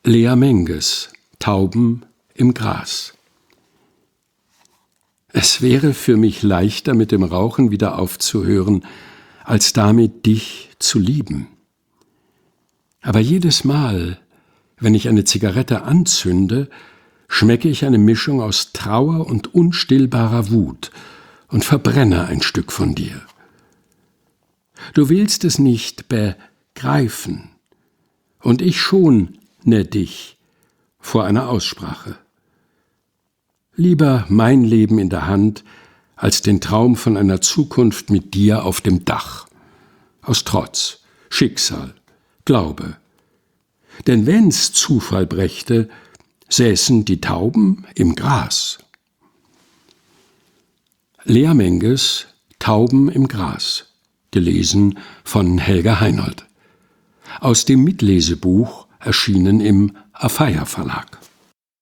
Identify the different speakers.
Speaker 1: Lea Menges, Tauben im Gras. Es wäre für mich leichter, mit dem Rauchen wieder aufzuhören, als damit dich zu lieben. Aber jedes Mal, wenn ich eine Zigarette anzünde, schmecke ich eine Mischung aus Trauer und unstillbarer Wut und verbrenne ein Stück von dir. Du willst es nicht begreifen, und ich schone dich vor einer Aussprache. Lieber mein Leben in der Hand, als den Traum von einer Zukunft mit dir auf dem Dach. Aus Trotz, Schicksal, Glaube. Denn wenn's Zufall brächte, säßen die Tauben im Gras. Lea Menges, Tauben im Gras, gelesen von Helga Heinold. Aus dem Mitlesebuch, erschienen im Afeiha Verlag.